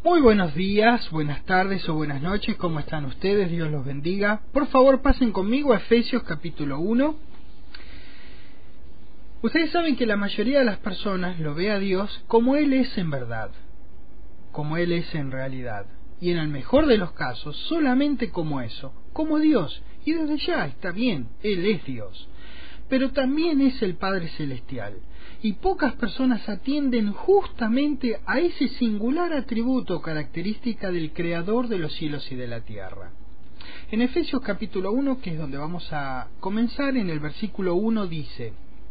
Muy buenos días, buenas tardes o buenas noches, ¿cómo están ustedes? Dios los bendiga. Por favor, pasen conmigo a Efesios capítulo 1. Ustedes saben que la mayoría de las personas lo ve a Dios como Él es en verdad, como Él es en realidad. Y en el mejor de los casos, solamente como eso, como Dios. Y desde ya está bien, Él es Dios. Pero también es el Padre Celestial. Y pocas personas atienden justamente a ese singular atributo característica del Creador de los cielos y de la tierra. En Efesios capítulo 1, que es donde vamos a comenzar, en el versículo 1 dice: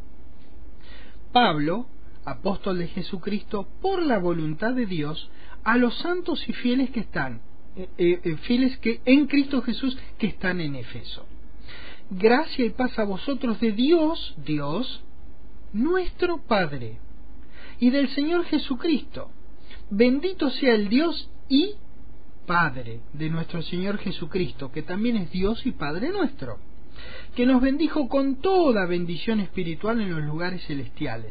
Pablo, apóstol de Jesucristo, por la voluntad de Dios, a los santos y fieles que están, fieles que en Cristo Jesús, que están en Efeso. Gracia y paz a vosotros de Dios, nuestro Padre, y del Señor Jesucristo. Bendito sea el Dios y Padre de nuestro Señor Jesucristo, que también es Dios y Padre nuestro, que nos bendijo con toda bendición espiritual en los lugares celestiales,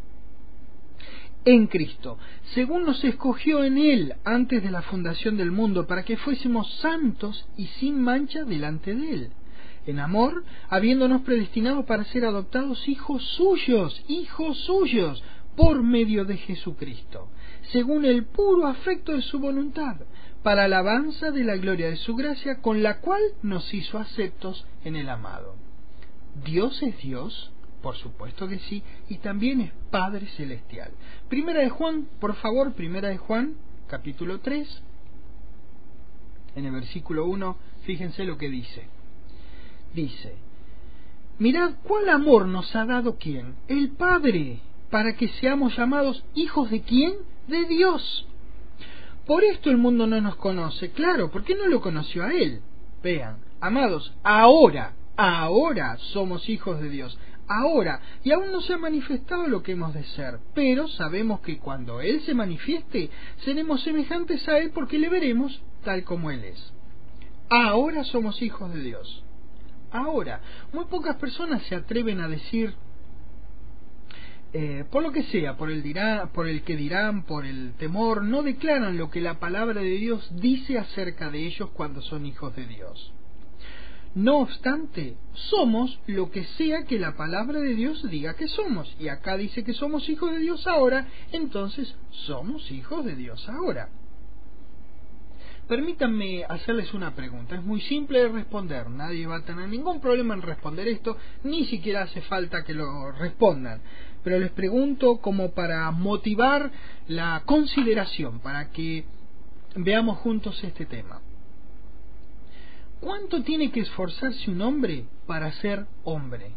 en Cristo, según nos escogió en Él antes de la fundación del mundo, para que fuésemos santos y sin mancha delante de Él, en amor, habiéndonos predestinado para ser adoptados hijos suyos, por medio de Jesucristo, según el puro afecto de su voluntad, para alabanza de la gloria de su gracia, con la cual nos hizo aceptos en el amado. ¿Dios es Dios? Por supuesto que sí, y también es Padre Celestial. Primera de Juan, por favor, Primera de Juan, capítulo 3, en el versículo 1, fíjense lo que dice. Dice: mirad cuál amor nos ha dado ¿quién? El Padre, para que seamos llamados hijos de ¿quién? De Dios. Por esto el mundo no nos conoce, claro, porque no lo conoció a Él. Vean, amados, ahora somos hijos de Dios, ahora, y aún no se ha manifestado lo que hemos de ser, pero sabemos que cuando Él se manifieste, seremos semejantes a Él porque le veremos tal como Él es. Ahora somos hijos de Dios. Ahora, muy pocas personas se atreven a decir, por lo que sea, por el que dirán, por el temor, no declaran lo que la palabra de Dios dice acerca de ellos cuando son hijos de Dios. No obstante, somos lo que sea que la palabra de Dios diga que somos. Y acá dice que somos hijos de Dios ahora, entonces somos hijos de Dios ahora. Permítanme hacerles una pregunta, es muy simple de responder, nadie va a tener ningún problema en responder esto, ni siquiera hace falta que lo respondan, pero les pregunto como para motivar la consideración, para que veamos juntos este tema. ¿Cuánto tiene que esforzarse un hombre para ser hombre?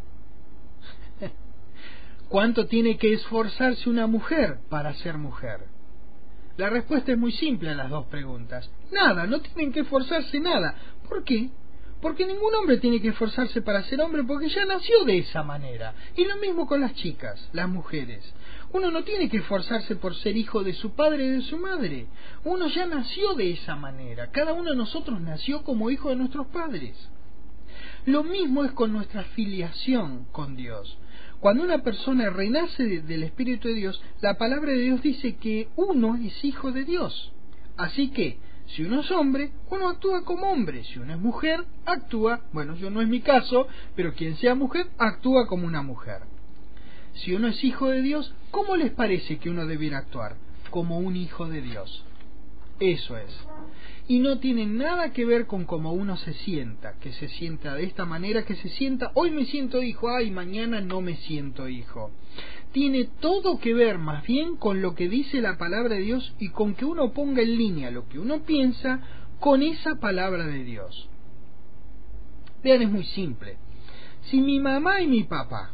¿Cuánto tiene que esforzarse una mujer para ser mujer? La respuesta es muy simple a las dos preguntas. Nada, no tienen que esforzarse nada. ¿Por qué? Porque ningún hombre tiene que esforzarse para ser hombre porque ya nació de esa manera. Y lo mismo con las chicas, las mujeres. Uno no tiene que esforzarse por ser hijo de su padre y de su madre. Uno ya nació de esa manera. Cada uno de nosotros nació como hijo de nuestros padres. Lo mismo es con nuestra filiación con Dios. Cuando una persona renace del Espíritu de Dios, la palabra de Dios dice que uno es hijo de Dios. Así que, si uno es hombre, uno actúa como hombre. Si uno es mujer, yo no es mi caso, pero quien sea mujer, actúa como una mujer. Si uno es hijo de Dios, ¿cómo les parece que uno debiera actuar? Como un hijo de Dios. Eso es. Y no tiene nada que ver con cómo uno se sienta, que se sienta de esta manera, que se sienta, hoy me siento hijo, mañana no me siento hijo. Tiene todo que ver más bien con lo que dice la palabra de Dios y con que uno ponga en línea lo que uno piensa con esa palabra de Dios. Vean, es muy simple. Si mi mamá y mi papá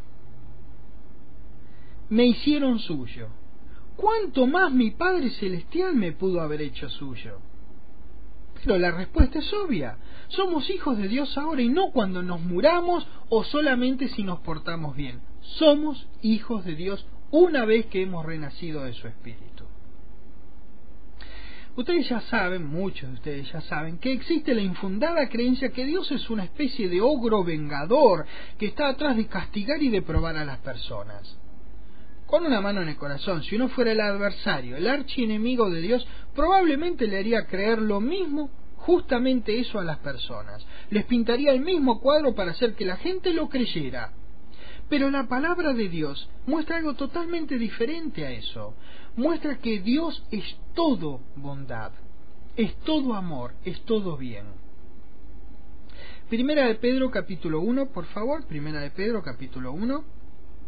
me hicieron suyo, ¿cuánto más mi Padre Celestial me pudo haber hecho suyo? Pero la respuesta es obvia. Somos hijos de Dios ahora y no cuando nos muramos o solamente si nos portamos bien. Somos hijos de Dios una vez que hemos renacido de su Espíritu. Ustedes ya saben, muchos de ustedes ya saben, que existe la infundada creencia que Dios es una especie de ogro vengador que está atrás de castigar y de probar a las personas. Con una mano en el corazón, si uno fuera el adversario, el archienemigo de Dios, probablemente le haría creer lo mismo, justamente eso a las personas. Les pintaría el mismo cuadro para hacer que la gente lo creyera. Pero la palabra de Dios muestra algo totalmente diferente a eso. Muestra que Dios es todo bondad, es todo amor, es todo bien. Primera de Pedro capítulo 1, por favor, Primera de Pedro capítulo 1.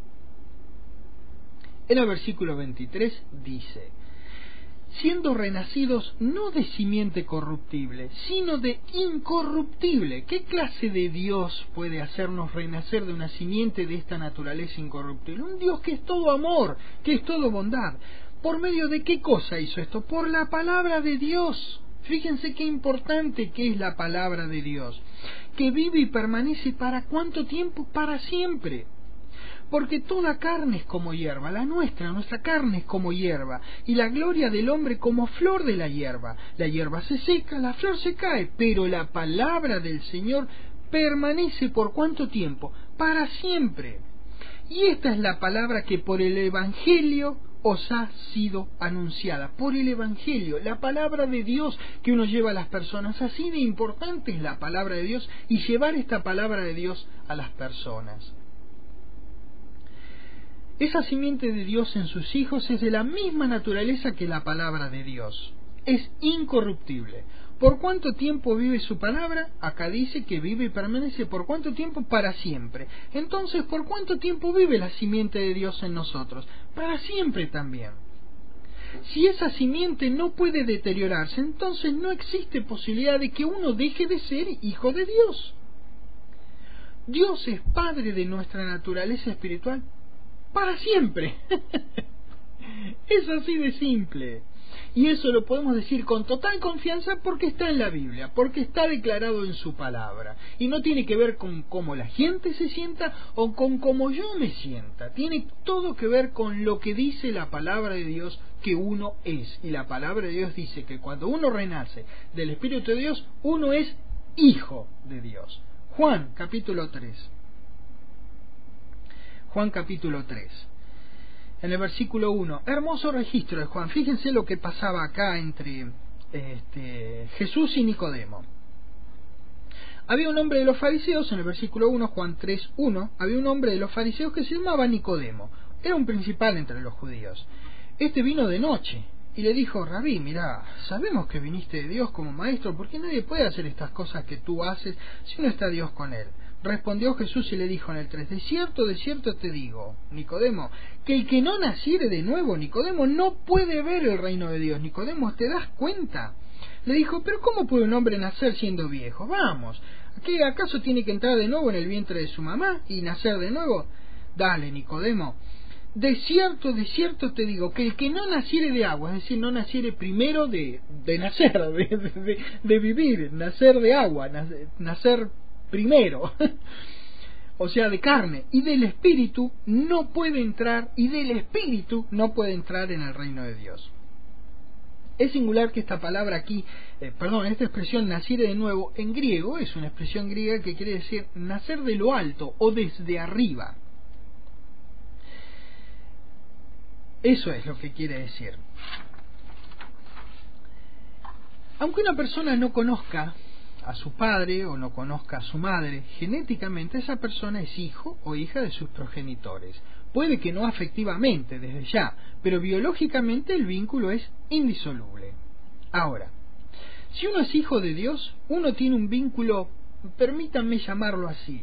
En el versículo 23 dice: siendo renacidos no de simiente corruptible, sino de incorruptible. ¿Qué clase de Dios puede hacernos renacer de una simiente de esta naturaleza incorruptible? Un Dios que es todo amor, que es todo bondad. ¿Por medio de qué cosa hizo esto? Por la palabra de Dios. Fíjense qué importante que es la palabra de Dios, que vive y permanece ¿para cuánto tiempo? Para siempre. Porque toda carne es como hierba, nuestra carne es como hierba, y la gloria del hombre como flor de la hierba. La hierba se seca, la flor se cae, pero la palabra del Señor permanece ¿por cuánto tiempo? Para siempre. Y esta es la palabra que por el Evangelio os ha sido anunciada. Por el Evangelio, la palabra de Dios que uno lleva a las personas. Así de importante es la palabra de Dios y llevar esta palabra de Dios a las personas. Esa simiente de Dios en sus hijos es de la misma naturaleza que la palabra de Dios. Es incorruptible. ¿Por cuánto tiempo vive su palabra? Acá dice que vive y permanece. ¿Por cuánto tiempo? Para siempre. Entonces, ¿por cuánto tiempo vive la simiente de Dios en nosotros? Para siempre también. Si esa simiente no puede deteriorarse, entonces no existe posibilidad de que uno deje de ser hijo de Dios. Dios es Padre de nuestra naturaleza espiritual para siempre. Es así de simple. Y eso lo podemos decir con total confianza porque está en la Biblia, porque está declarado en su palabra. Y no tiene que ver con cómo la gente se sienta o con cómo yo me sienta. Tiene todo que ver con lo que dice la palabra de Dios que uno es. Y la palabra de Dios dice que cuando uno renace del Espíritu de Dios, uno es hijo de Dios. Juan capítulo 3. Juan capítulo 3. En el versículo 1, hermoso registro de Juan. Fíjense lo que pasaba acá entre Jesús y Nicodemo. Había un hombre de los fariseos, en el versículo 1, Juan 3, 1, había un hombre de los fariseos que se llamaba Nicodemo. Era un principal entre los judíos. Este vino de noche y le dijo: Rabí, mirá, sabemos que viniste de Dios como maestro, porque nadie puede hacer estas cosas que tú haces si no está Dios con él. Respondió Jesús y le dijo en el 3, de cierto te digo, Nicodemo, que el que no naciere de nuevo, Nicodemo, no puede ver el reino de Dios. Nicodemo, ¿te das cuenta? Le dijo: pero ¿cómo puede un hombre nacer siendo viejo? Vamos, ¿qué acaso tiene que entrar de nuevo en el vientre de su mamá y nacer de nuevo? Dale, Nicodemo, de cierto te digo, que el que no naciere de agua, es decir, no naciere primero de nacer, de vivir, nacer de agua, nacer primero, o sea, de carne, y del Espíritu no puede entrar, en el reino de Dios. Es singular que esta palabra aquí, esta expresión naciere de nuevo, en griego es una expresión griega que quiere decir nacer de lo alto o desde arriba. Eso es lo que quiere decir. Aunque una persona no conozca a su padre o no conozca a su madre, genéticamente esa persona es hijo o hija de sus progenitores. Puede que no afectivamente desde ya, pero biológicamente el vínculo es indisoluble. Ahora, si uno es hijo de Dios, uno tiene un vínculo, permítanme llamarlo así,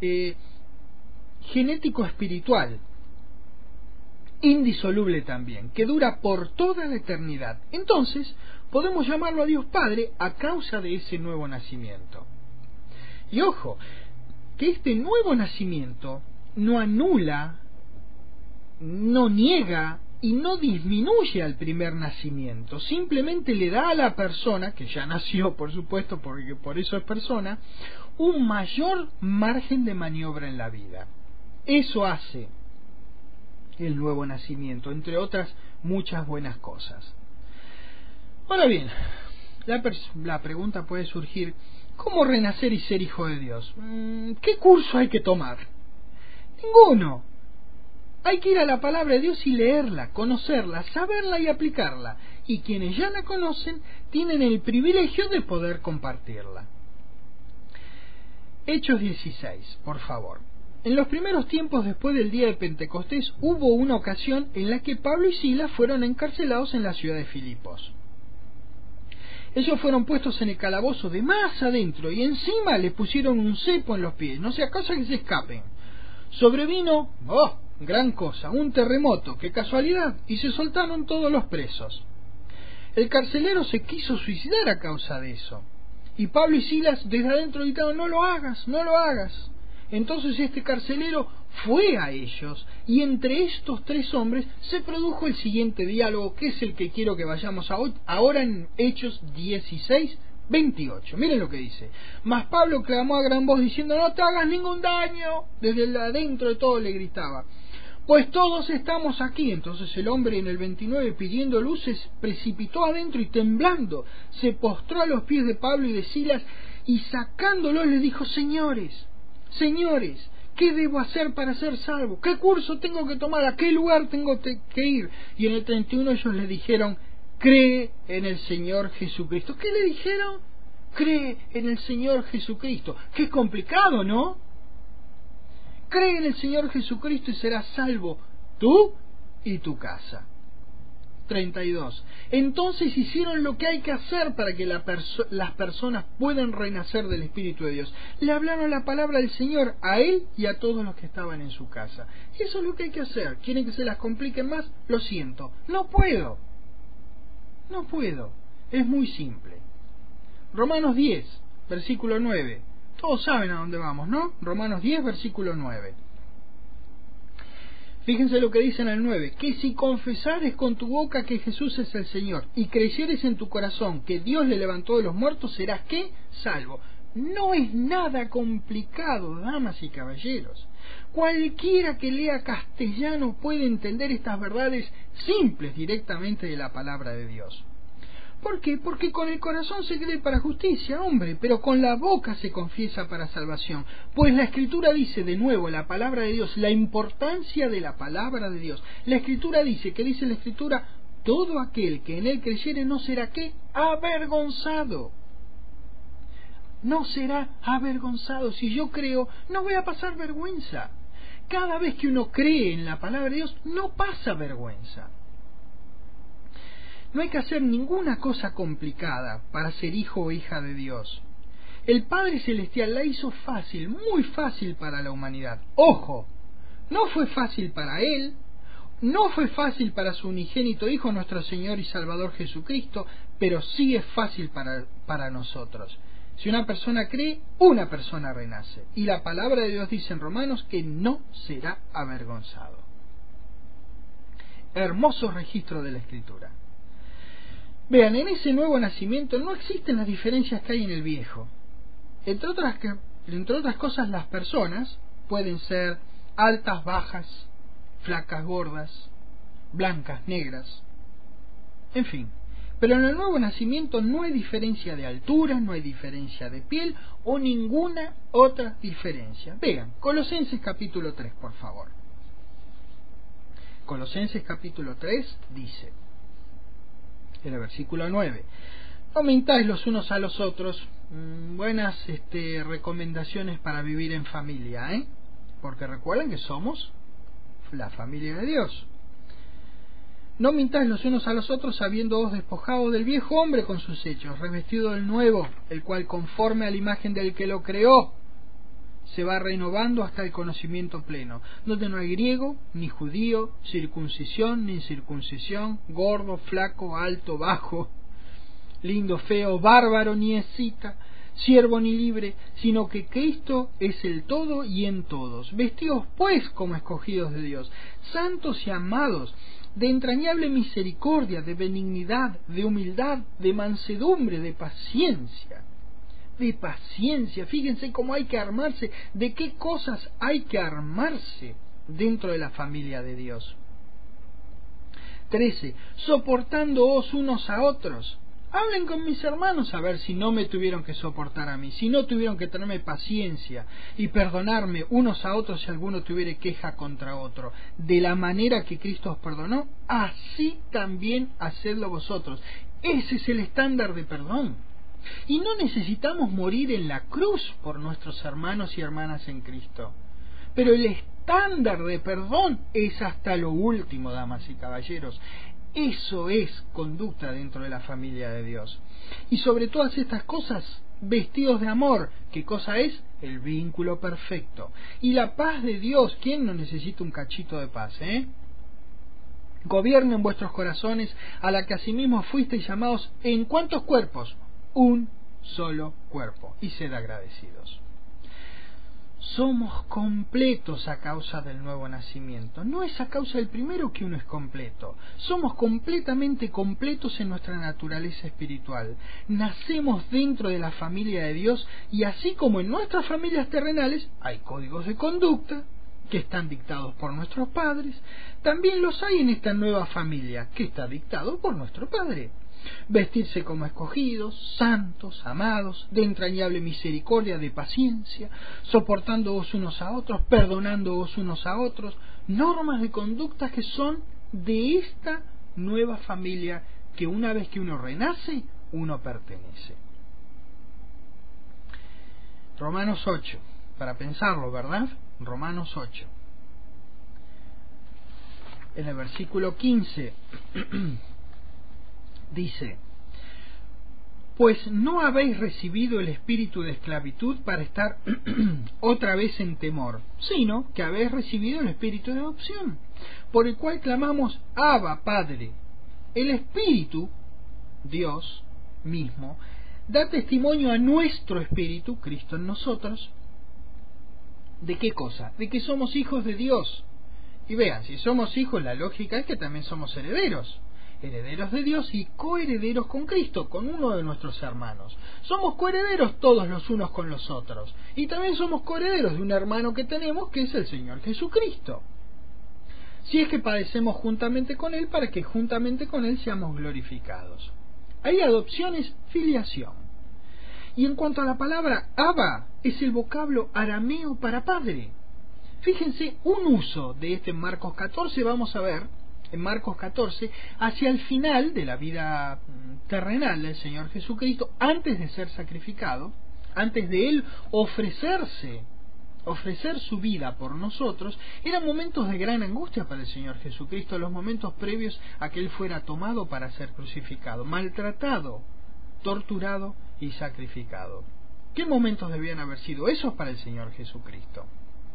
genético espiritual, indisoluble también, que dura por toda la eternidad. Entonces, podemos llamarlo a Dios Padre a causa de ese nuevo nacimiento. Y ojo, que este nuevo nacimiento no anula, no niega y no disminuye al primer nacimiento. Simplemente le da a la persona, que ya nació por supuesto, porque por eso es persona, un mayor margen de maniobra en la vida. Eso hace el nuevo nacimiento, entre otras muchas buenas cosas. Ahora bien, la pregunta puede surgir: ¿cómo renacer y ser hijo de Dios? ¿Qué curso hay que tomar? Ninguno. Hay que ir a la palabra de Dios y leerla, conocerla, saberla y aplicarla. Y quienes ya la conocen tienen el privilegio de poder compartirla. Hechos 16, por favor. En los primeros tiempos después del día de Pentecostés hubo una ocasión en la que Pablo y Silas fueron encarcelados en la ciudad de Filipos. Ellos fueron puestos en el calabozo de más adentro y encima les pusieron un cepo en los pies, no sea cosa que se escapen. Sobrevino, gran cosa, un terremoto, qué casualidad, y se soltaron todos los presos. El carcelero se quiso suicidar a causa de eso. Y Pablo y Silas desde adentro gritaron, no lo hagas, no lo hagas. Entonces este carcelero fue a ellos, y entre estos tres hombres se produjo el siguiente diálogo, que es el que quiero que vayamos a hoy, ahora en Hechos 16, 28. Miren lo que dice. Mas Pablo clamó a gran voz diciendo, no te hagas ningún daño. Desde el adentro de todo le gritaba. Pues todos estamos aquí. Entonces el hombre en el 29 pidiendo luz se precipitó adentro y temblando se postró a los pies de Pablo y de Silas y sacándolos les dijo, señores, ¿qué debo hacer para ser salvo? ¿Qué curso tengo que tomar? ¿A qué lugar tengo que ir? Y en el 31 ellos le dijeron, cree en el Señor Jesucristo. ¿Qué le dijeron? Cree en el Señor Jesucristo. Qué complicado, ¿no? Cree en el Señor Jesucristo y serás salvo tú y tu casa. 32. Entonces hicieron lo que hay que hacer para que las personas puedan renacer del Espíritu de Dios. Le hablaron la palabra del Señor a él y a todos los que estaban en su casa. Eso es lo que hay que hacer. ¿Quieren que se las compliquen más? Lo siento. No puedo. Es muy simple. Romanos 10, versículo 9. Todos saben a dónde vamos, ¿no? Romanos 10, versículo 9. Fíjense lo que dice en el 9, que si confesares con tu boca que Jesús es el Señor y creyeres en tu corazón que Dios le levantó de los muertos, serás ¿qué? Salvo. No es nada complicado, damas y caballeros. Cualquiera que lea castellano puede entender estas verdades simples directamente de la palabra de Dios. ¿Por qué? Porque con el corazón se cree para justicia, hombre, pero con la boca se confiesa para salvación. Pues la Escritura dice, de nuevo, la palabra de Dios, la importancia de la palabra de Dios. La Escritura dice, ¿qué dice la Escritura? Todo aquel que en él creyere no será, ¿qué? Avergonzado. No será avergonzado. Si yo creo, no voy a pasar vergüenza. Cada vez que uno cree en la palabra de Dios, no pasa vergüenza. No hay que hacer ninguna cosa complicada para ser hijo o hija de Dios. El Padre Celestial la hizo fácil, muy fácil para la humanidad. Ojo, no fue fácil para Él, no fue fácil para su unigénito Hijo, nuestro Señor y Salvador Jesucristo, pero sí es fácil para nosotros. Si una persona cree, una persona renace. Y la palabra de Dios dice en Romanos que no será avergonzado. Hermoso registro de la Escritura. Vean, en ese nuevo nacimiento no existen las diferencias que hay en el viejo. Entre otras cosas, las personas pueden ser altas, bajas, flacas, gordas, blancas, negras, en fin. Pero en el nuevo nacimiento no hay diferencia de altura, no hay diferencia de piel o ninguna otra diferencia. Vean, Colosenses capítulo 3, por favor. Colosenses capítulo 3 dice, en el versículo 9, no mintáis los unos a los otros. Buenas recomendaciones para vivir en familia, porque recuerden que somos la familia de Dios. No mintáis los unos a los otros, habiéndoos despojado del viejo hombre con sus hechos, revestido del nuevo, el cual conforme a la imagen del que lo creó se va renovando hasta el conocimiento pleno, donde no hay griego, ni judío, circuncisión, ni incircuncisión, gordo, flaco, alto, bajo, lindo, feo, bárbaro, ni escita, siervo ni libre, sino que Cristo es el todo y en todos. Vestidos pues como escogidos de Dios, santos y amados, de entrañable misericordia, de benignidad, de humildad, de mansedumbre, de paciencia. Fíjense cómo hay que armarse, de qué cosas hay que armarse dentro de la familia de Dios. 13. Soportándoos unos a otros, Hablen con mis hermanos a ver si no me tuvieron que soportar a mí, si no tuvieron que tenerme paciencia y perdonarme unos a otros si alguno tuviere queja contra otro. De la manera que Cristo os perdonó, así también hacedlo vosotros. Ese es el estándar de perdón. Y no necesitamos morir en la cruz por nuestros hermanos y hermanas en Cristo. Pero el estándar de perdón es hasta lo último, damas y caballeros. Eso es conducta dentro de la familia de Dios. Y sobre todas estas cosas, vestidos de amor. ¿Qué cosa es? El vínculo perfecto. Y la paz de Dios. ¿Quién no necesita un cachito de paz, Gobiernen vuestros corazones, a la que asimismo fuisteis llamados. ¿En cuántos cuerpos? Un solo cuerpo. Y sed agradecidos. Somos completos a causa del nuevo nacimiento. No es a causa del primero que uno es completo. Somos completamente completos en nuestra naturaleza espiritual. Nacemos dentro de la familia de Dios y así como en nuestras familias terrenales hay códigos de conducta que están dictados por nuestros padres, también los hay en esta nueva familia que está dictado por nuestro Padre. Vestirse como escogidos, santos, amados, de entrañable misericordia, de paciencia, soportándoos unos a otros, perdonándoos unos a otros, normas de conducta que son de esta nueva familia que una vez que uno renace, uno pertenece. Romanos 8, para pensarlo, ¿verdad? Romanos 8. En el versículo 15 dice: pues no habéis recibido el espíritu de esclavitud para estar otra vez en temor, sino que habéis recibido el espíritu de adopción, por el cual clamamos: Abba, Padre. El Espíritu, Dios mismo, da testimonio a nuestro espíritu, Cristo en nosotros, ¿de qué cosa? De que somos hijos de Dios. Y vean, si somos hijos, la lógica es que también somos herederos. Herederos de Dios y coherederos con Cristo, con uno de nuestros hermanos. Somos coherederos todos los unos con los otros. Y también somos coherederos de un hermano que tenemos, que es el Señor Jesucristo. Si es que padecemos juntamente con Él, para que juntamente con Él seamos glorificados. Hay adopción, es filiación. Y en cuanto a la palabra Abba, es el vocablo arameo para padre. Fíjense, un uso de este en Marcos 14, vamos a ver, en Marcos 14, hacia el final de la vida terrenal del Señor Jesucristo, antes de ser sacrificado, antes de Él ofrecer su vida por nosotros, eran momentos de gran angustia para el Señor Jesucristo, los momentos previos a que Él fuera tomado para ser crucificado, maltratado, torturado y sacrificado. ¿Qué momentos debían haber sido esos para el Señor Jesucristo?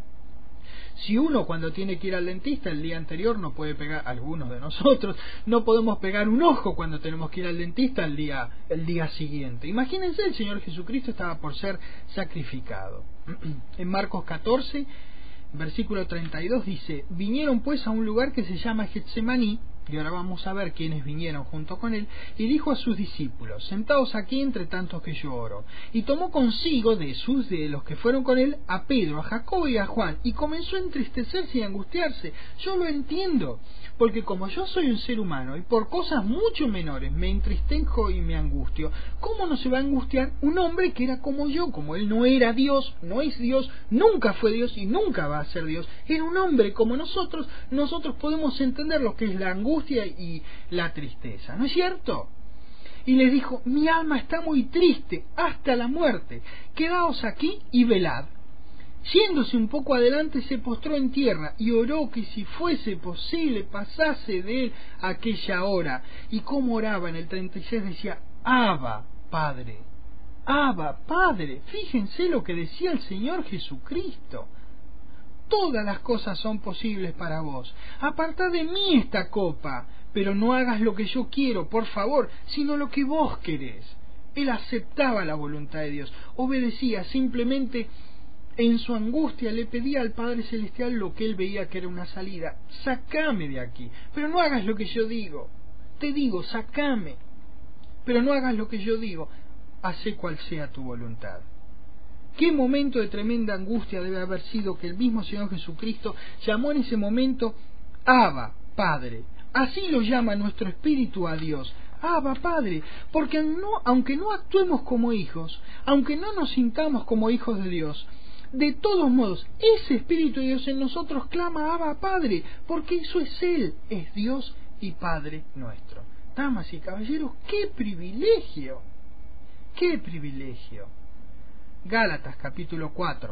Si uno cuando tiene que ir al dentista el día anterior no puede pegar, algunos de nosotros no podemos pegar un ojo cuando tenemos que ir al dentista el día siguiente. Imagínense, el Señor Jesucristo estaba por ser sacrificado. En Marcos 14, versículo 32 dice: vinieron pues a un lugar que se llama Getsemaní, y ahora vamos a ver quiénes vinieron junto con él, y dijo a sus discípulos: sentaos aquí entre tantos que yo oro. Y tomó consigo de los que fueron con él a Pedro, a Jacobo y a Juan, y comenzó a entristecerse y a angustiarse. Yo lo entiendo, porque como yo soy un ser humano y por cosas mucho menores me entristezco y me angustio, ¿cómo no se va a angustiar un hombre que era como yo? Como él no era Dios, no es Dios, nunca fue Dios y nunca va a ser Dios, era un hombre como nosotros podemos entender lo que es la angustia y la tristeza, ¿no es cierto? Y les dijo: mi alma está muy triste hasta la muerte, quedaos aquí y velad. Yéndose un poco adelante, se postró en tierra y oró que si fuese posible pasase de él aquella hora. Y como oraba en el 36 decía: Abba, Padre, Abba, Padre. Fíjense lo que decía el Señor Jesucristo: todas las cosas son posibles para vos. Apartad de mí esta copa, pero no hagas lo que yo quiero, por favor, sino lo que vos querés. Él aceptaba la voluntad de Dios, obedecía, simplemente en su angustia le pedía al Padre Celestial lo que él veía que era una salida: sacame de aquí, pero no hagas lo que yo digo. Te digo, sacame, pero no hagas lo que yo digo, hace cual sea tu voluntad. Qué momento de tremenda angustia debe haber sido que el mismo Señor Jesucristo llamó en ese momento Abba, Padre. Así lo llama nuestro espíritu a Dios. Abba Padre, porque aunque no actuemos como hijos, aunque no nos sintamos como hijos de Dios, de todos modos, ese Espíritu de Dios en nosotros clama Abba Padre, porque eso es Él, es Dios y Padre nuestro. Damas y caballeros, ¡qué privilegio! ¡Qué privilegio! Gálatas capítulo 4,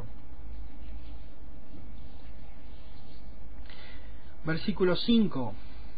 versículo 5.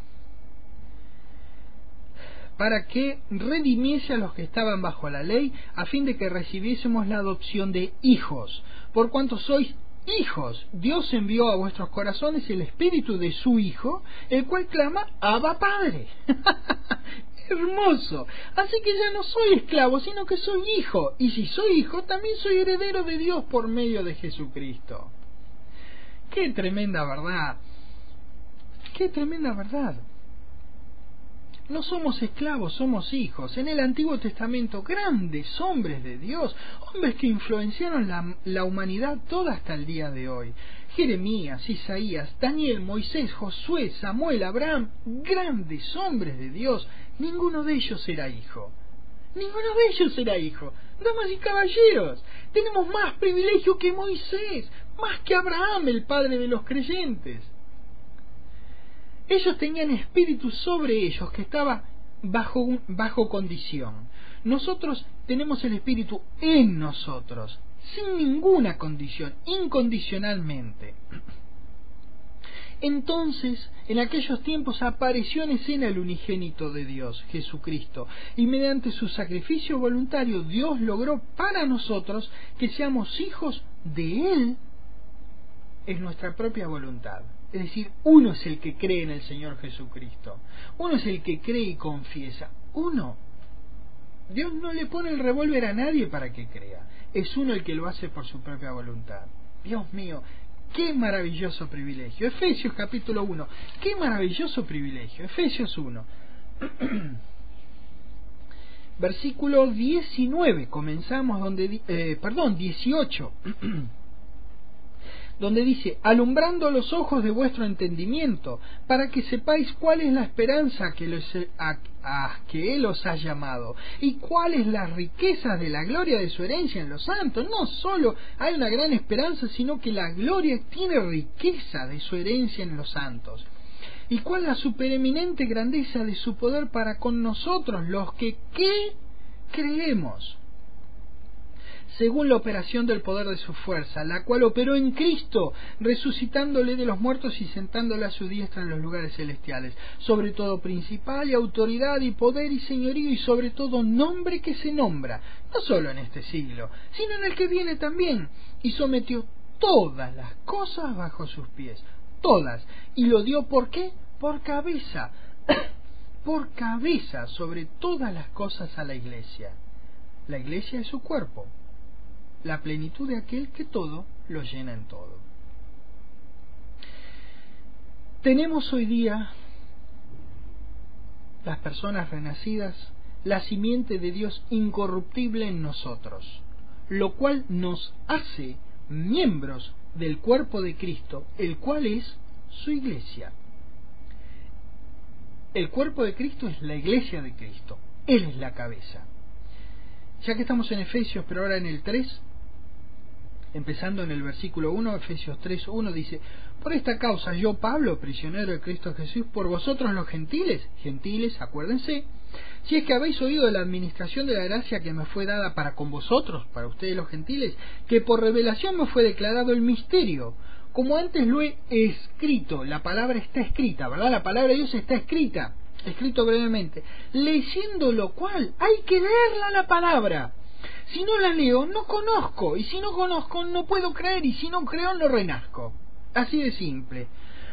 Para que redimiese a los que estaban bajo la ley, a fin de que recibiésemos la adopción de hijos. Por cuanto sois hijos, Dios envió a vuestros corazones el espíritu de su Hijo, el cual clama Abba Padre. Hermoso. Así que ya no soy esclavo, sino que soy hijo. Y si soy hijo, también soy heredero de Dios por medio de Jesucristo. ¡Qué tremenda verdad! ¡Qué tremenda verdad! No somos esclavos, somos hijos. En el Antiguo Testamento, grandes hombres de Dios, hombres que influenciaron la humanidad toda hasta el día de hoy. Jeremías, Isaías, Daniel, Moisés, Josué, Samuel, Abraham, grandes hombres de Dios. Ninguno de ellos era hijo. Ninguno de ellos era hijo. Damas y caballeros, tenemos más privilegio que Moisés, más que Abraham, el padre de los creyentes. Ellos tenían espíritu sobre ellos que estaba bajo condición. Nosotros tenemos el espíritu en nosotros, sin ninguna condición, incondicionalmente. Entonces, en aquellos tiempos apareció en escena el unigénito de Dios, Jesucristo, y mediante su sacrificio voluntario Dios logró para nosotros que seamos hijos de Él en nuestra propia voluntad. Es decir, uno es el que cree en el Señor Jesucristo. Uno es el que cree y confiesa. Uno. Dios no le pone el revólver a nadie para que crea. Es uno el que lo hace por su propia voluntad. Dios mío, qué maravilloso privilegio. Efesios capítulo 1. Qué maravilloso privilegio. Efesios 1. Versículo 19. Comenzamos donde... 18. Donde dice, alumbrando los ojos de vuestro entendimiento, para que sepáis cuál es la esperanza a que Él os ha llamado, y cuáles las riquezas de la gloria de su herencia en los santos. No solo hay una gran esperanza, sino que la gloria tiene riqueza de su herencia en los santos. Y cuál la supereminente grandeza de su poder para con nosotros, los que creemos, según la operación del poder de su fuerza, la cual operó en Cristo, resucitándole de los muertos y sentándole a su diestra en los lugares celestiales, sobre todo principal y autoridad y poder y señorío, y sobre todo nombre que se nombra, no solo en este siglo, sino en el que viene también, y sometió todas las cosas bajo sus pies, todas, y lo dio, ¿por qué? Por cabeza, por cabeza sobre todas las cosas a la Iglesia. La Iglesia es su cuerpo, la plenitud de aquel que todo lo llena en todo. Tenemos hoy día, las personas renacidas, la simiente de Dios incorruptible en nosotros, lo cual nos hace miembros del cuerpo de Cristo, el cual es su Iglesia. El cuerpo de Cristo es la Iglesia de Cristo, Él es la cabeza. Ya que estamos en Efesios, pero ahora en el 3, empezando en el versículo 1, Efesios 3:1 dice, por esta causa yo, Pablo, prisionero de Cristo Jesús, por vosotros los gentiles, acuérdense, si es que habéis oído de la administración de la gracia que me fue dada para con vosotros, para ustedes los gentiles, que por revelación me fue declarado el misterio, como antes lo he escrito. La palabra está escrita, ¿verdad? La palabra de Dios está escrita, escrito brevemente, leyendo lo cual hay que leerla la palabra. Si no la leo, no conozco, y si no conozco, no puedo creer, y si no creo, no renazco. Así de simple.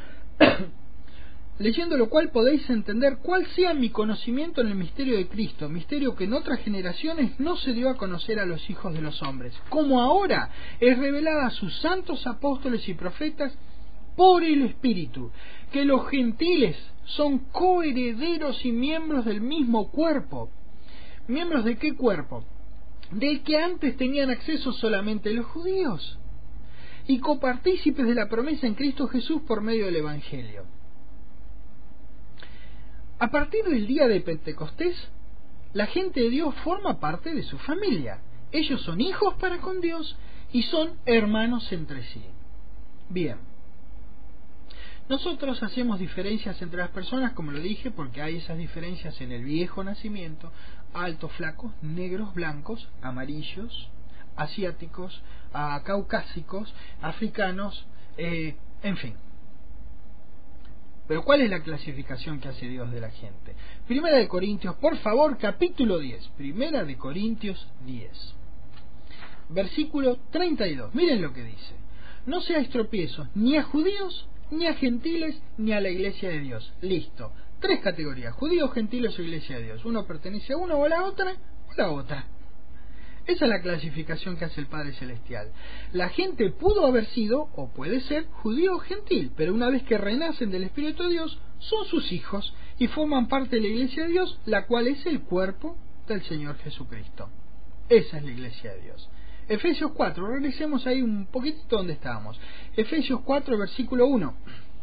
Leyendo lo cual podéis entender cuál sea mi conocimiento en el misterio de Cristo, misterio que en otras generaciones no se dio a conocer a los hijos de los hombres, como ahora es revelada a sus santos apóstoles y profetas por el Espíritu, que los gentiles son coherederos y miembros del mismo cuerpo. ¿Miembros de qué cuerpo? Del que antes tenían acceso solamente los judíos, y copartícipes de la promesa en Cristo Jesús por medio del Evangelio. A partir del día de Pentecostés, la gente de Dios forma parte de su familia. Ellos son hijos para con Dios y son hermanos entre sí. Bien. Nosotros hacemos diferencias entre las personas, como lo dije, porque hay esas diferencias en el viejo nacimiento: altos, flacos, negros, blancos, amarillos, asiáticos, caucásicos, africanos, en fin. Pero ¿cuál es la clasificación que hace Dios de la gente? Primera de Corintios, por favor, capítulo 10. Primera de Corintios 10. Versículo 32. Miren lo que dice. No seáis tropiezos ni a judíos, ni a gentiles, ni a la iglesia de Dios. Listo. 3 categorías: judíos, gentiles o iglesia de Dios. Uno pertenece a uno o a la otra, o a la otra. Esa es la clasificación que hace el Padre Celestial. La gente pudo haber sido, o puede ser, judío o gentil, pero una vez que renacen del Espíritu de Dios, son sus hijos y forman parte de la iglesia de Dios, la cual es el cuerpo del Señor Jesucristo. Esa es la iglesia de Dios. Efesios 4, regresemos ahí un poquitito donde estábamos. Efesios 4, versículo 1.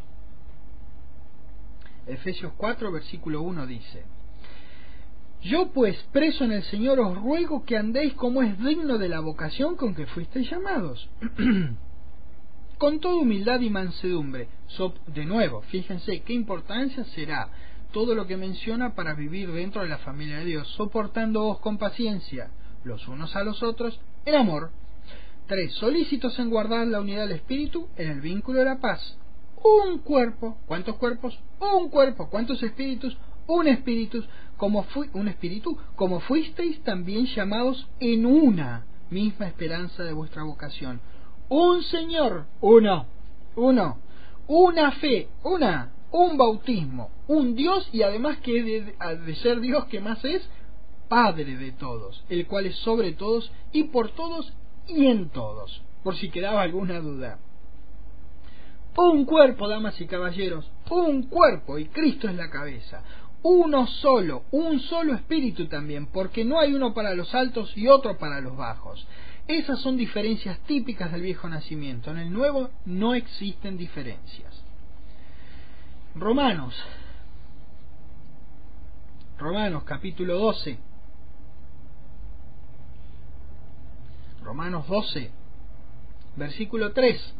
Efesios 4, versículo 1 dice: Yo pues, preso en el Señor, os ruego que andéis como es digno de la vocación con que fuisteis llamados, con toda humildad y mansedumbre. De nuevo, fíjense qué importancia será todo lo que menciona para vivir dentro de la familia de Dios, soportándoos con paciencia los unos a los otros en amor. 3. Solícitos en guardar la unidad del Espíritu en el vínculo de la paz. Un cuerpo. ¿Cuántos cuerpos? Un cuerpo. ¿Cuántos espíritus? Un espíritu, como fuisteis también llamados en una misma esperanza de vuestra vocación. Un Señor, uno, una fe, un bautismo, un Dios, y además que de ser Dios, que más es Padre de todos, el cual es sobre todos y por todos y en todos, por si quedaba alguna duda. Un cuerpo, damas y caballeros, un cuerpo, y Cristo es la cabeza. Uno solo, un solo espíritu también, porque no hay uno para los altos y otro para los bajos. Esas son diferencias típicas del viejo nacimiento. En el nuevo no existen diferencias. Romanos capítulo 12. Romanos 12, versículo 3.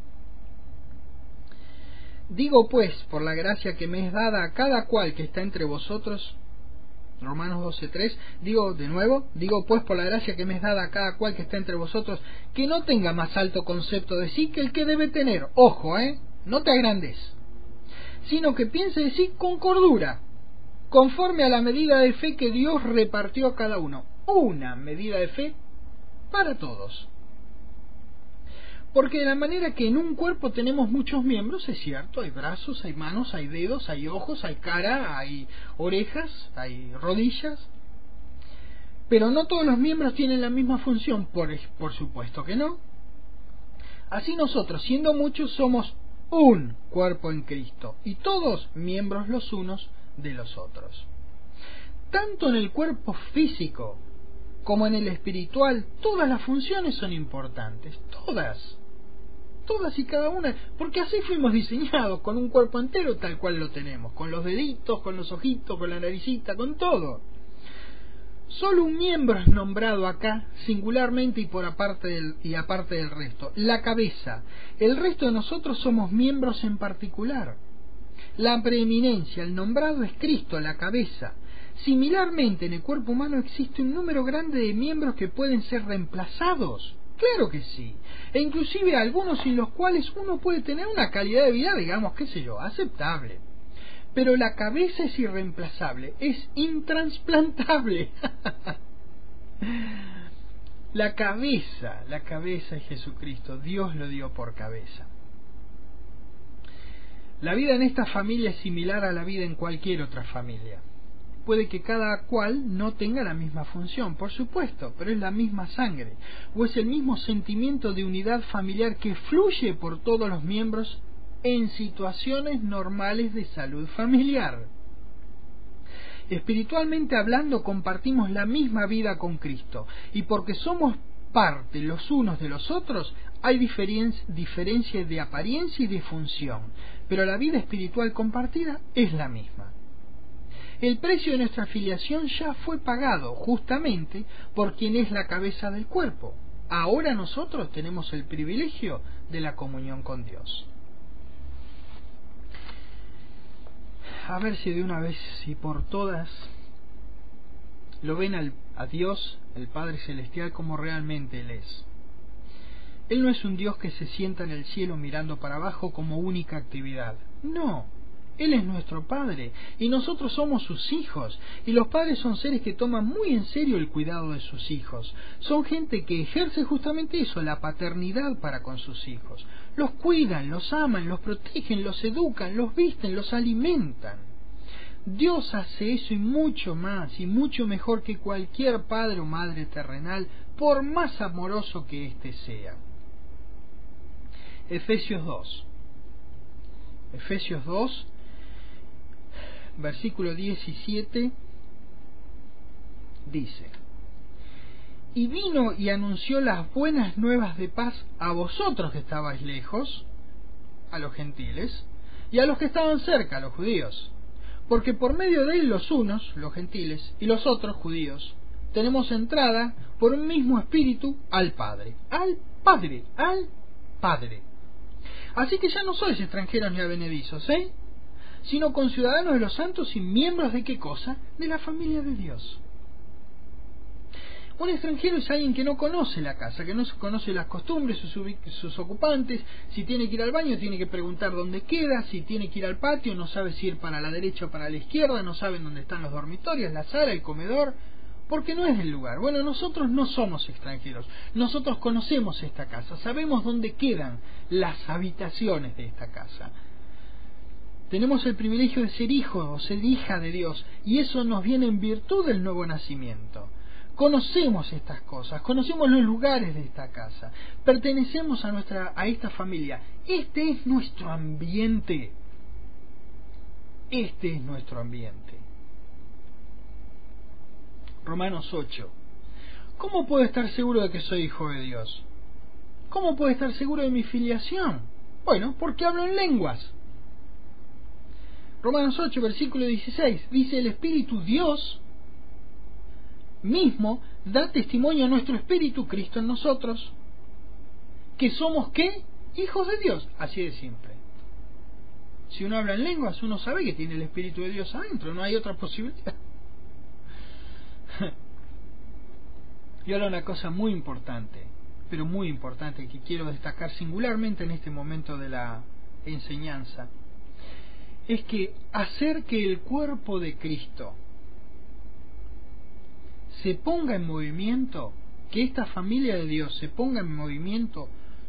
Digo pues, por la gracia que me es dada a cada cual que está entre vosotros, Romanos 12:3, digo pues por la gracia que me es dada a cada cual que está entre vosotros, que no tenga más alto concepto de sí que el que debe tener. Ojo, no te agrandes, sino que piense de sí con cordura, conforme a la medida de fe que Dios repartió a cada uno. Una medida de fe para todos. Porque de la manera que en un cuerpo tenemos muchos miembros, es cierto, hay brazos, hay manos, hay dedos, hay ojos, hay cara, hay orejas, hay rodillas, pero no todos los miembros tienen la misma función, por supuesto que no. Así nosotros, siendo muchos, somos un cuerpo en Cristo, y todos miembros los unos de los otros. Tanto en el cuerpo físico como en el espiritual, todas las funciones son importantes, todas y cada una, porque así fuimos diseñados, con un cuerpo entero tal cual lo tenemos, con los deditos, con los ojitos, con la naricita, con todo. Solo un miembro es nombrado acá singularmente y aparte del resto, la cabeza. El resto de nosotros somos miembros en particular. La preeminencia, el nombrado es Cristo, la cabeza. Similarmente, en el cuerpo humano existe un número grande de miembros que pueden ser reemplazados. Claro que sí. E inclusive algunos sin los cuales uno puede tener una calidad de vida, digamos, qué sé yo, aceptable. Pero la cabeza es irreemplazable, es intransplantable. La cabeza es Jesucristo. Dios lo dio por cabeza. La vida en esta familia es similar a la vida en cualquier otra familia. Puede que cada cual no tenga la misma función, por supuesto, pero es la misma sangre, o es el mismo sentimiento de unidad familiar que fluye por todos los miembros en situaciones normales de salud familiar. Espiritualmente hablando, compartimos la misma vida con Cristo, y porque somos parte los unos de los otros, hay diferencia de apariencia y de función, pero la vida espiritual compartida es la misma. El precio de nuestra filiación ya fue pagado justamente por quien es la cabeza del cuerpo. Ahora nosotros tenemos el privilegio de la comunión con Dios. A ver si de una vez y por todas lo ven a Dios, el Padre Celestial, como realmente Él es. Él no es un Dios que se sienta en el cielo mirando para abajo como única actividad. No, Él es nuestro Padre y nosotros somos sus hijos. Y los padres son seres que toman muy en serio el cuidado de sus hijos. Son gente que ejerce justamente eso, la paternidad para con sus hijos. Los cuidan, los aman, los protegen, los educan, los visten, los alimentan. Dios hace eso y mucho más y mucho mejor que cualquier padre o madre terrenal, por más amoroso que éste sea. Efesios 2, versículo 17, dice: y vino y anunció las buenas nuevas de paz a vosotros que estabais lejos, a los gentiles, y a los que estaban cerca, a los judíos. Porque por medio de él los unos, los gentiles, y los otros, judíos, tenemos entrada por un mismo espíritu al Padre. Al Padre, al Padre. Así que ya no sois extranjeros ni advenedizos, sino conciudadanos de los santos y miembros de ¿qué cosa? De la familia de Dios. Un extranjero es alguien que no conoce la casa, que no conoce las costumbres, sus ocupantes. Si tiene que ir al baño, tiene que preguntar dónde queda. Si tiene que ir al patio, no sabe si ir para la derecha o para la izquierda. No saben dónde están los dormitorios, la sala, el comedor, porque no es del lugar. Bueno, nosotros no somos extranjeros. Nosotros conocemos esta casa, sabemos dónde quedan las habitaciones de esta casa. Tenemos el privilegio de ser hijos o ser hija de Dios, y eso nos viene en virtud del nuevo nacimiento. Conocemos estas cosas, conocemos los lugares de esta casa, pertenecemos a esta familia. Este es nuestro ambiente. Este es nuestro ambiente. Romanos 8. ¿Cómo puedo estar seguro de que soy hijo de Dios? ¿Cómo puedo estar seguro de mi filiación? Bueno, porque hablo en lenguas. Romanos 8, versículo 16, dice: el Espíritu Dios mismo da testimonio a nuestro espíritu, Cristo en nosotros, que somos ¿qué? Hijos de Dios. Así de simple. Si uno habla en lenguas, uno sabe que tiene el Espíritu de Dios adentro, no hay otra posibilidad. Y ahora una cosa muy importante, pero muy importante, que quiero destacar singularmente en este momento de la enseñanza, es que hacer que el cuerpo de Cristo se ponga en movimiento, que esta familia de Dios se ponga en movimiento,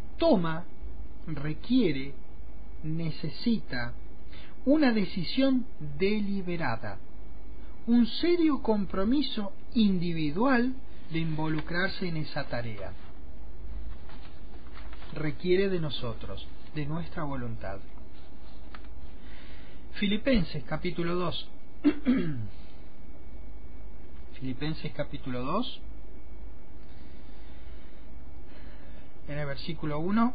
requiere, necesita una decisión deliberada, un serio compromiso individual de involucrarse en esa tarea. Requiere de nosotros, de nuestra voluntad. Filipenses capítulo 2. Filipenses capítulo 2, en el versículo 1,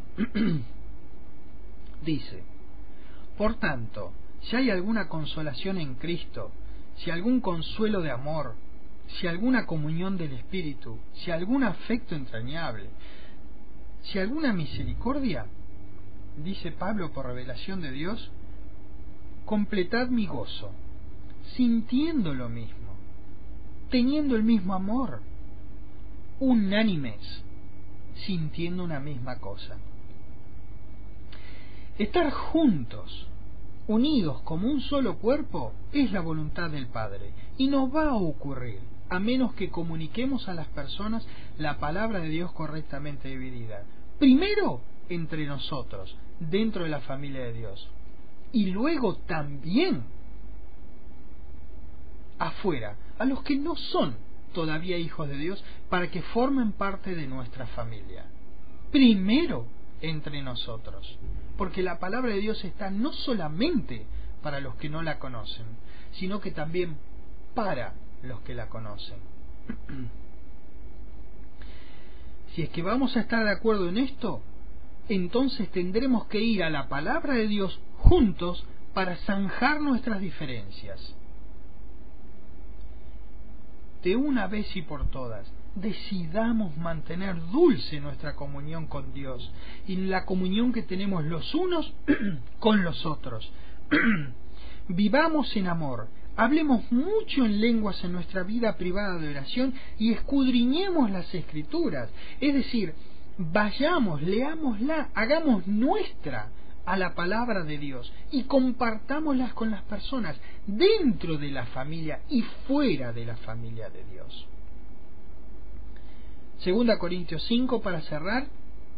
dice: por tanto, si hay alguna consolación en Cristo, si algún consuelo de amor, si alguna comunión del Espíritu, si algún afecto entrañable, si alguna misericordia, dice Pablo por revelación de Dios, completad mi gozo, sintiendo lo mismo, teniendo el mismo amor, unánimes, sintiendo una misma cosa. Estar juntos, unidos como un solo cuerpo, es la voluntad del Padre, y no va a ocurrir a menos que comuniquemos a las personas la palabra de Dios correctamente dividida. Primero entre nosotros, dentro de la familia de Dios, y luego también afuera, a los que no son todavía hijos de Dios, para que formen parte de nuestra familia. Primero entre nosotros, porque la palabra de Dios está no solamente para los que no la conocen, sino que también para los que la conocen. Si es que vamos a estar de acuerdo en esto, entonces tendremos que ir a la palabra de Dios juntos para zanjar nuestras diferencias. de una vez y por todas, decidamos mantener dulce nuestra comunión con Dios y la comunión que tenemos los unos con los otros. Vivamos en amor, hablemos mucho en lenguas en nuestra vida privada de oración y escudriñemos las Escrituras. Es decir, vayamos, leámosla, hagamos nuestra a la palabra de Dios y compartámoslas con las personas dentro de la familia y fuera de la familia de Dios. 2 Corintios 5 para cerrar.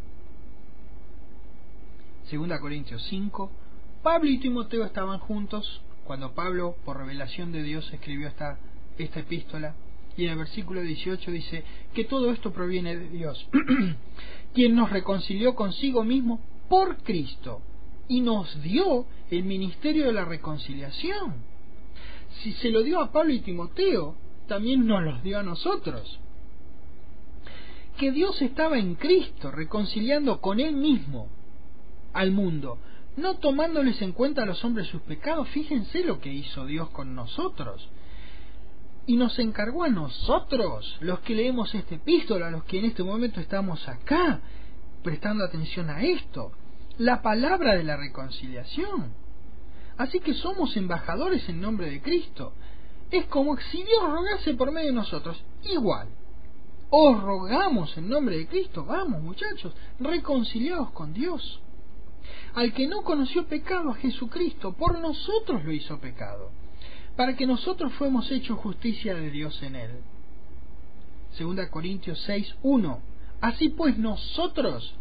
2 Corintios 5. Pablo y Timoteo estaban juntos cuando Pablo, por revelación de Dios, escribió esta epístola, y en el versículo 18 dice que todo esto proviene de Dios, quien nos reconcilió consigo mismo por Cristo y nos dio el ministerio de la reconciliación. Si se lo dio a Pablo y Timoteo, también nos los dio a nosotros. Que Dios estaba en Cristo reconciliando con Él mismo al mundo, no tomándoles en cuenta a los hombres sus pecados. Fíjense lo que hizo Dios con nosotros. Y nos encargó a nosotros, los que leemos esta epístola, los que en este momento estamos acá, prestando atención a esto, la palabra de la reconciliación. Así que somos embajadores en nombre de Cristo. Es como si Dios rogase por medio de nosotros. Igual, os rogamos en nombre de Cristo, vamos muchachos, reconciliados con Dios. Al que no conoció pecado, a Jesucristo, por nosotros lo hizo pecado, para que nosotros fuemos hechos justicia de Dios en Él. 2 Corintios 6:1. Así pues nosotros,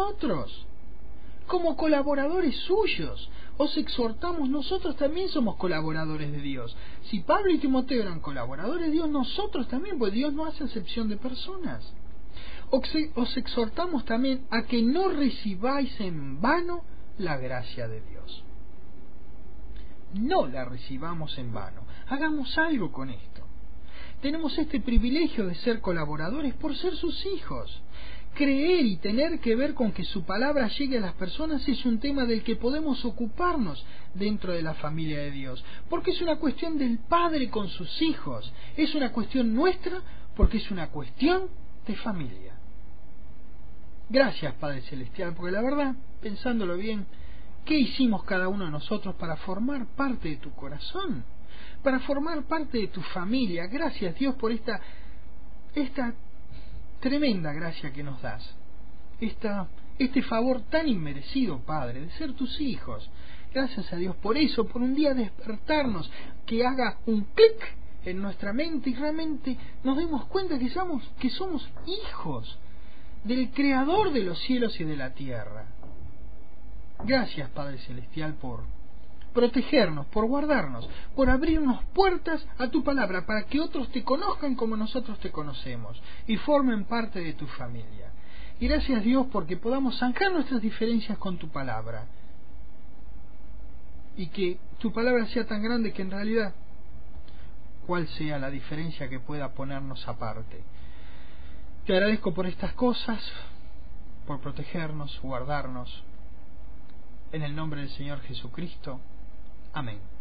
como colaboradores suyos, os exhortamos. Nosotros también somos colaboradores de Dios. Si Pablo y Timoteo eran colaboradores de Dios, nosotros también, pues Dios no hace acepción de personas. Os exhortamos también a que no recibáis en vano la gracia de Dios. No la recibamos en vano. Hagamos algo con esto. Tenemos este privilegio de ser colaboradores por ser sus hijos. Creer y tener que ver con que su palabra llegue a las personas es un tema del que podemos ocuparnos dentro de la familia de Dios, porque es una cuestión del Padre con sus hijos, es una cuestión nuestra porque es una cuestión de familia. Gracias, Padre Celestial, porque la verdad, pensándolo bien, ¿qué hicimos cada uno de nosotros para formar parte de tu corazón? Para formar parte de tu familia. Gracias, Dios, por esta tremenda gracia que nos das. Este favor tan inmerecido, Padre, de ser tus hijos. Gracias a Dios por eso, por un día despertarnos, que haga un clic en nuestra mente y realmente nos demos cuenta que somos hijos del Creador de los cielos y de la tierra. Gracias, Padre Celestial, por protegernos, por guardarnos, por abrirnos puertas a tu palabra para que otros te conozcan como nosotros te conocemos y formen parte de tu familia. Y gracias, Dios, porque podamos zanjar nuestras diferencias con tu palabra y que tu palabra sea tan grande que en realidad cuál sea la diferencia que pueda ponernos aparte. Te agradezco por estas cosas, por protegernos, guardarnos. En el nombre del Señor Jesucristo. Amén.